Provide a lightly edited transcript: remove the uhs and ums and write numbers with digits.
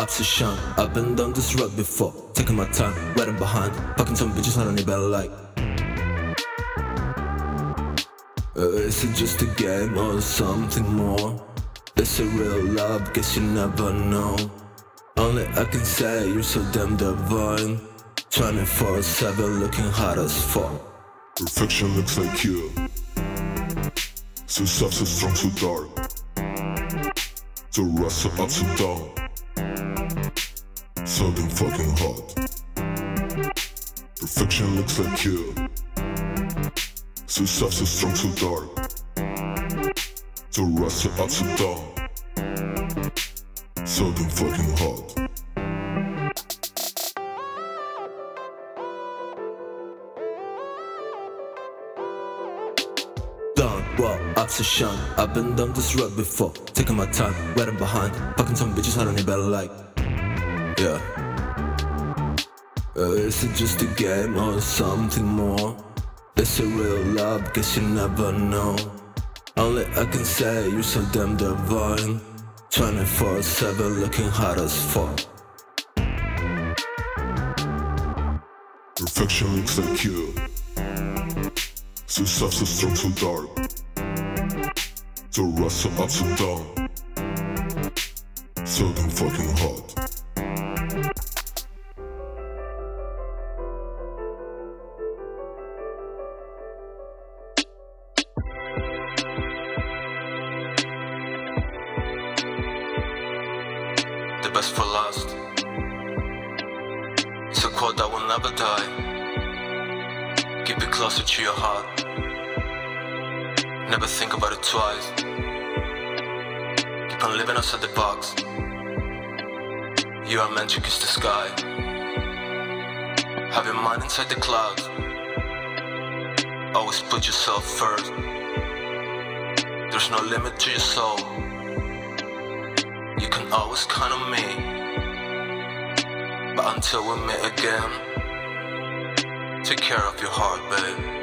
obsession. I've been down this road before, taking my time, waiting behind, fucking some bitches I don't even like. Is it just a game or something more? Is it real love? Guess you never know. Only I can say you're so damn divine. 24/7 looking hot as fuck. Perfection looks like you. So soft, so strong, so dark. So rough, so up, so down. So damn fucking hot. Perfection looks like you. So soft, so strong, so dark. So rough, so up, so down. So damn fucking hot. Down, wow, obsession. I've been down this road before, taking my time, waiting behind, fucking some bitches I don't even like. Yeah. Is it just a game or something more? Is it real love? Guess you never know. Only I can say you're so damn divine. 24/7 looking hot as fuck. Perfection looks like you. So soft, so strong, so dark. So rough, so up, so down. So damn fucking hot. The best for last. It's a quote that will never die. Keep it closer to your heart. Never think about it twice. Keep on living outside the box. You are meant to kiss the sky. Have your mind inside the clouds. Always put yourself first. There's no limit to your soul. You can always count on me. But until we meet again, take care of your heart, babe.